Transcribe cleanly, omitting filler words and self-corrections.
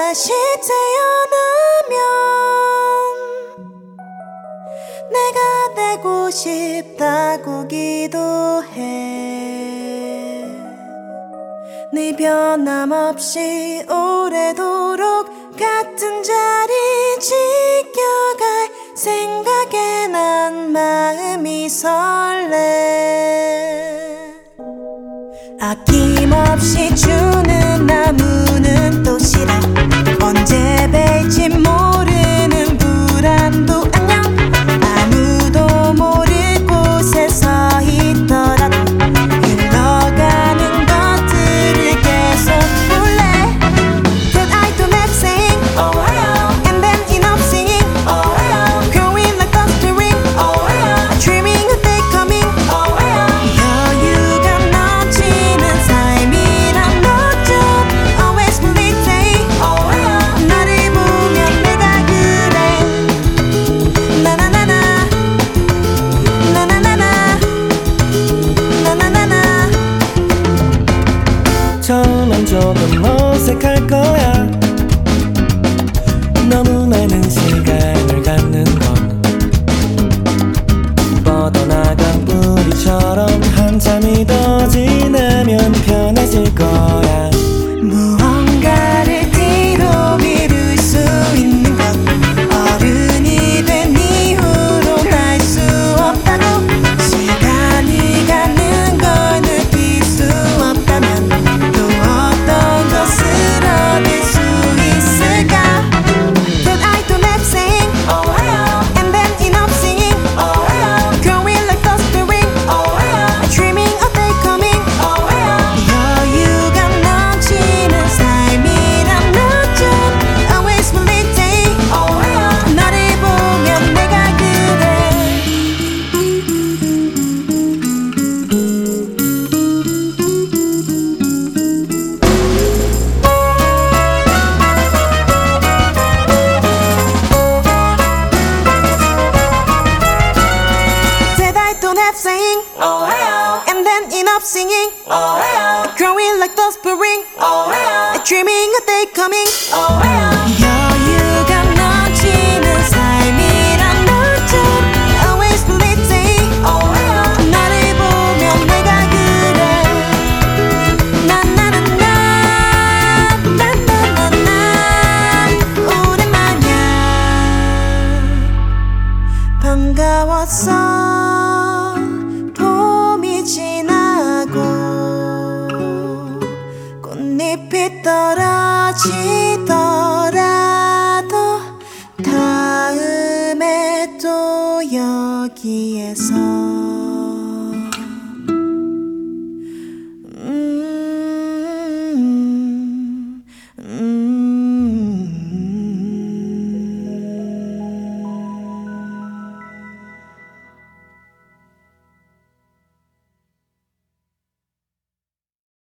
다시 태어나면 내가 되고 싶다고 기도해. 네 변함없이 오래도록 같은 자리 지켜갈 생각에 난 마음이 설레. 아낌없이 주는 나무는 또 싫어. 언제 뵐지 모르는 불안도 안녕. 아무도 모를 곳에 서 있더라도 흘러가는 것들을 계속 볼래. That I don't have sing, oh yeah. And then enough singing, oh yeah. Growing like the spring, oh yeah. Dreaming a day coming, oh yeah. 여유가 넘치는 삶이란 너죠. Always believe day, oh yeah. 나를 보면 내가 그래. 나나나나 나나나나 나나나나. 처음엔 조금 어색할 거야. 너무 많은 시간을 갖는 건 뻗어나간 뿌리처럼 한참이 더 지나면 편해질 거야. 무언가를 뒤로 미룰 수 있는 것 어른이 된 이후로 할 수 없다고. 시간이 가는 걸 느낄 수 없다면 또 어떤 것을 얻을 수 있을까. That I don't have sing, oh yeah. And then enough singing, oh yeah. Growing like the spring, oh yeah. Dreaming a day coming, oh yeah. 여유가 넘치는 삶이란 너죠. Always believe day, oh yeah. 너를 보면 내가 그래. That I don't have saying, oh yeah. And then enough singing, oh yeah. Growing like the spring, oh yeah. Dreaming a day coming, oh yeah. 여유가 넘치는 삶이란 너죠. Always believe day, oh yeah. 나를 보면 내가 그래. 나나나나 나나나나. 오랜만이야. 반가웠어. 봄이 지나고 꽃잎이 떨어지더라도 다음에 또 여기에서